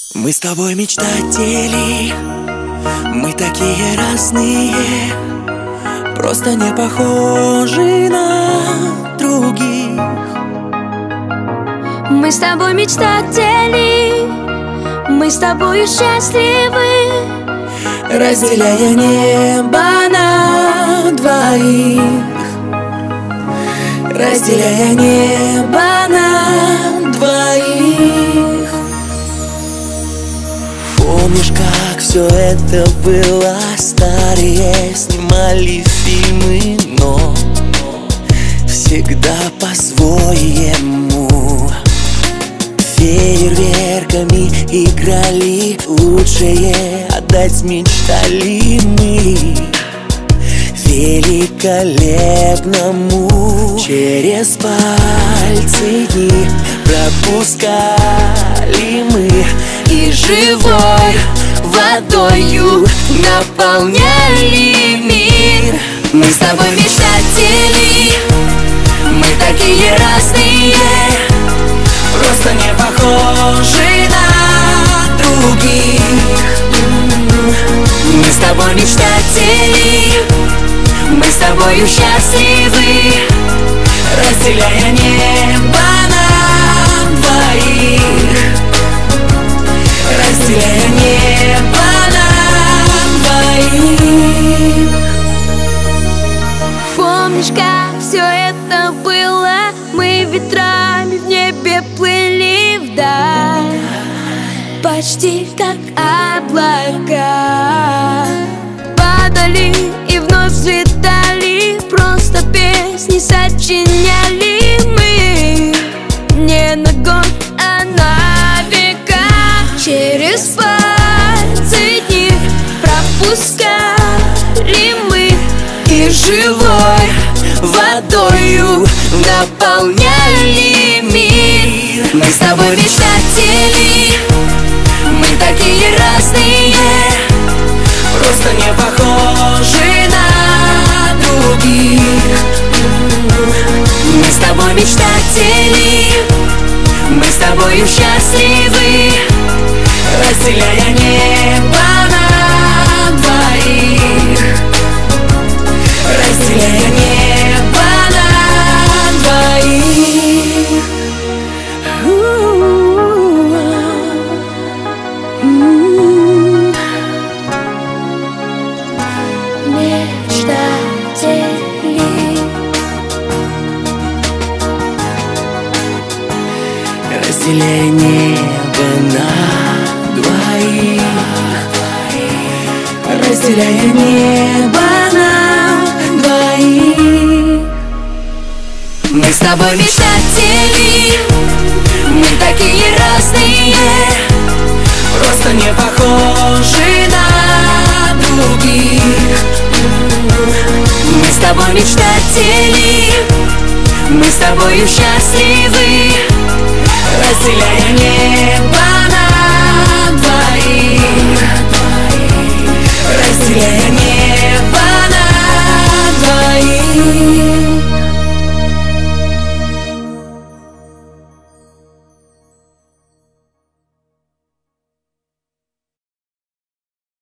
Мы с тобой мечтатели, мы такие разные, просто не похожи на других. Мы с тобой мечтатели, мы с тобой счастливы, разделяя небо на двоих, разделяя небо на двоих. Помнишь, как все это было? Старые снимали фильмы, но всегда по-своему. Фейерверками играли, лучшее отдать мечтали мы великолепному. Через пальцы дни пропускали мы, и живой водою наполняли мир. Мы с тобой мечтатели, мы такие разные, просто не похожи на других. Мы с тобой мечтатели, мы с тобою счастливы, разделяя небо на двоих, разделяя небо на двоих. Помнишь, как все это было? Мы ветрами в небе плыли вдаль, почти как облака. Падали и вновь взлетали, просто песни сочиняли мы. Не на год, а на века. Через пальцы дни пропускали мы, и живой водою наполняли мир. Мы с тобой мечтатели, мы такие разные, просто не похожи на других. Мы с тобой мечтатели, мы с тобою счастливы, разделяя небо на двоих, разделяя небо на двоих. Мечтатели, разделяя небо на двоих, разделяя небо на двоих. мы с тобой мечтатели, мы такие разные, просто не похожи на других. мы с тобой мечтатели, мы с тобою счастливы, разделяя небо на двоих, разделяя